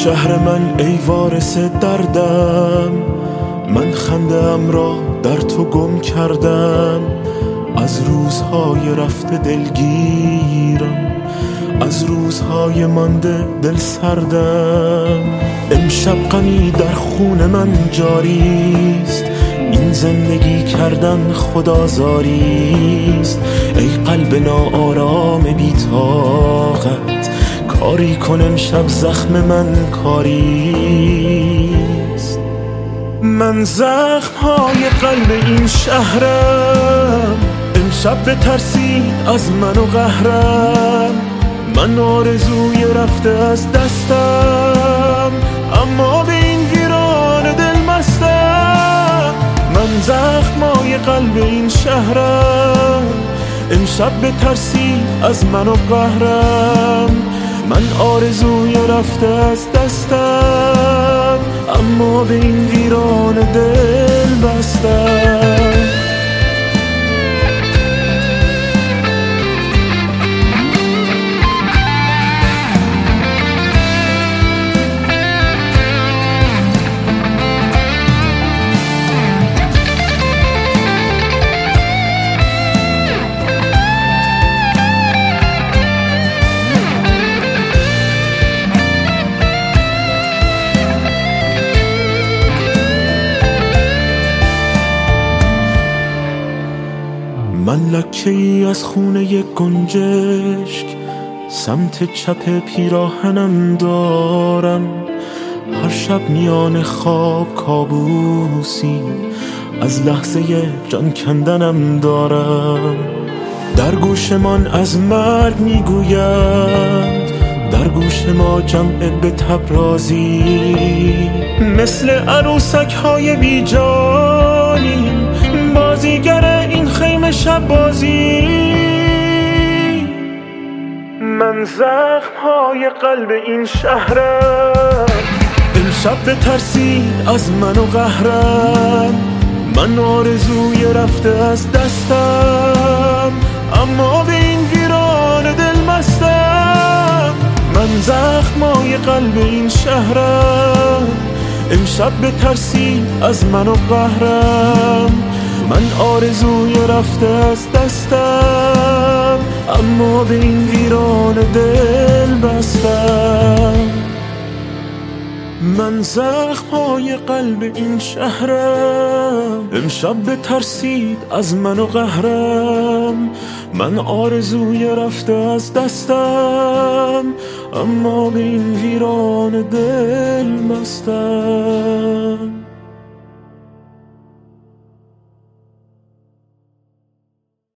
شهر من ای وارث دردم، من خنده‌ام را در تو گم کردم. از روزهای رفته دلگیرم، از روزهای مانده دل سردم. امشب غمی در خون من جاریست، این زندگی کردن خدازاریست. ای قلب ناآرام بی طاقت، کاری کن امشب زخم من کاریست. من زخم‌های قلب این شهرم، امشب بترسید از من و قهرم. من آرزوی رفته از دستم، اما به این ویران دل مستم. من زخم‌های قلب این شهرم، امشب بترسید از من و قهرم. من آرزوی رفته از دستم، اما به این ویران دل بستم. من لکه ای از خونه گنجشک، سمت چپ پیراهنم دارم. هر شب میان خواب کابوسی، از لحظه جان کندنم دارم. در گوش من از مرگ میگوید، در گوش ما جمع به تبرازی. مثل عروسک های بی جانیم، بازیگر این خیمه شب بازی. من زخم‌های قلب این شهرم، امشب بترسید از من و قهرم. من آرزوی رفته از دستم، اما به این ویران دل مستم. من زخم‌های قلب این شهرم، امشب بترسید از من و قهرم. من آرزوی رفته از دستم، اما به این ویران دل بستم. من زخم‌های قلب این شهرم، امشب بترسید از من و قهرم. من آرزوی رفته از دستم، اما به این ویران دل بستم.